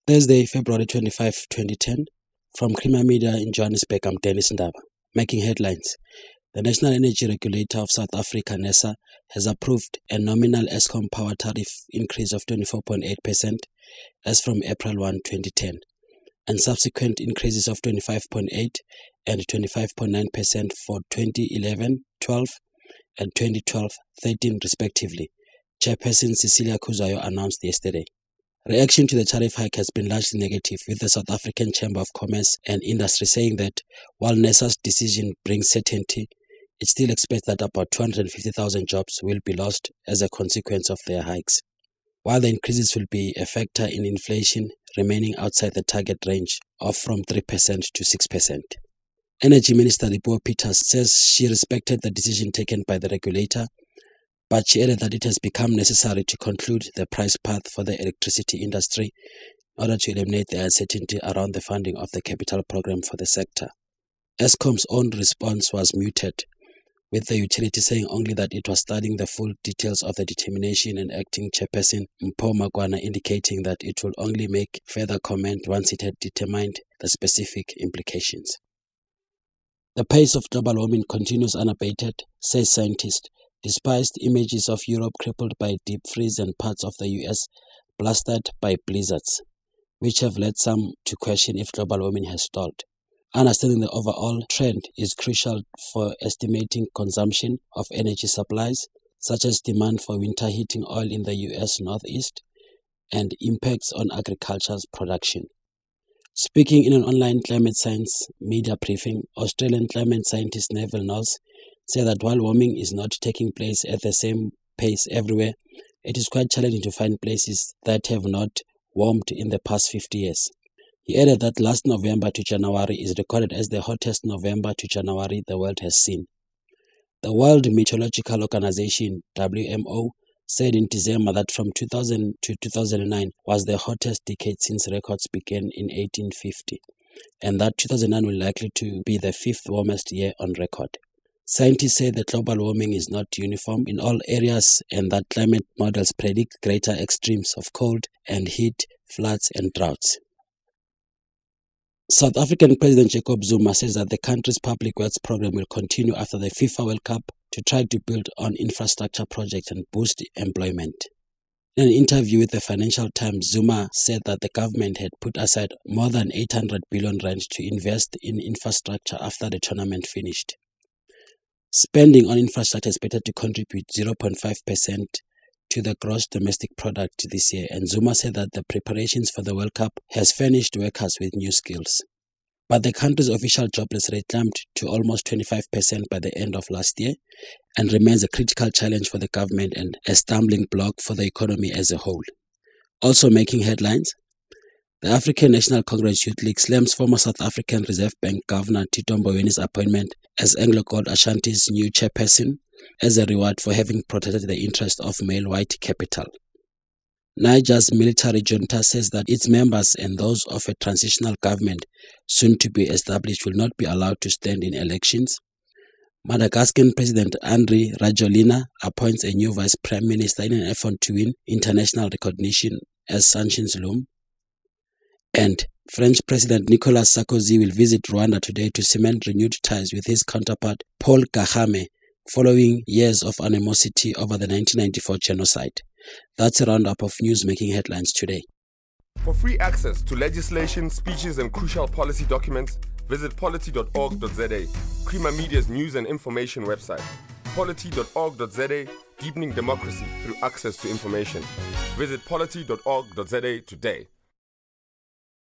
Thursday, February 25, 2010. From Creamer Media in Johannesburg, I'm Dennis Ndaba. Making headlines. The National Energy Regulator of South Africa, NERSA, has approved a nominal Eskom power tariff increase of 24.8% as from April 1, 2010, and subsequent increases of 25.8% and 25.9% for 2011-12 and 2012-13 respectively, Chairperson Cecilia Kuzayo announced yesterday. Reaction to the tariff hike has been largely negative, with the South African Chamber of Commerce and Industry saying that while NERSA's decision brings certainty, it still expects that about 250,000 jobs will be lost as a consequence of their hikes. While the increases will be a factor in inflation remaining outside the target range of from 3% to 6%. Energy Minister Dipuo Peters says she respected the decision taken by the regulator, but she added that it has become necessary to conclude the price path for the electricity industry in order to eliminate the uncertainty around the funding of the capital program for the sector. Eskom's own response was muted, with the utility saying only that it was studying the full details of the determination, and acting chairperson Mpho Makwana indicating that it will only make further comment once it had determined the specific implications. The pace of global warming continues unabated, says scientists, despite images of Europe crippled by deep freeze and parts of the US blasted by blizzards, which have led some to question if global warming has stalled. Understanding the overall trend is crucial for estimating consumption of energy supplies, such as demand for winter heating oil in the US Northeast and impacts on agriculture's production. Speaking in an online climate science media briefing, Australian climate scientist Neville Knowles said that while warming is not taking place at the same pace everywhere, it is quite challenging to find places that have not warmed in the past 50 years. He added that last November to January is recorded as the hottest November to January the world has seen. The World Meteorological Organization, WMO, said in December that from 2000 to 2009 was the hottest decade since records began in 1850, and that 2009 will likely to be the fifth warmest year on record. Scientists say that global warming is not uniform in all areas and that climate models predict greater extremes of cold and heat, floods and droughts. South African President Jacob Zuma says that the country's public works program will continue after the FIFA World Cup to try to build on infrastructure projects and boost employment. In an interview with the Financial Times, Zuma said that the government had put aside more than 800 billion rand to invest in infrastructure after the tournament finished. Spending on infrastructure is expected to contribute 0.5% to the gross domestic product this year, and Zuma said that the preparations for the World Cup has furnished workers with new skills. But the country's official jobless rate climbed to almost 25% by the end of last year and remains a critical challenge for the government and a stumbling block for the economy as a whole. Also making headlines, the African National Congress Youth League slams former South African Reserve Bank Governor Tito Mbowene's appointment as AngloGold Ashanti's new chairperson as a reward for having protected the interest of male white capital. Niger's military junta says that its members and those of a transitional government soon to be established will not be allowed to stand in elections. Madagascan President Andry Rajoelina appoints a new vice prime minister in an effort to win international recognition as sanctions loom. And French President Nicolas Sarkozy will visit Rwanda today to cement renewed ties with his counterpart Paul Kagame following years of animosity over the 1994 genocide. That's a roundup of news making headlines today. For free access to legislation, speeches and crucial policy documents, visit polity.org.za, Creamer Media's news and information website. Polity.org.za, deepening democracy through access to information. Visit polity.org.za today.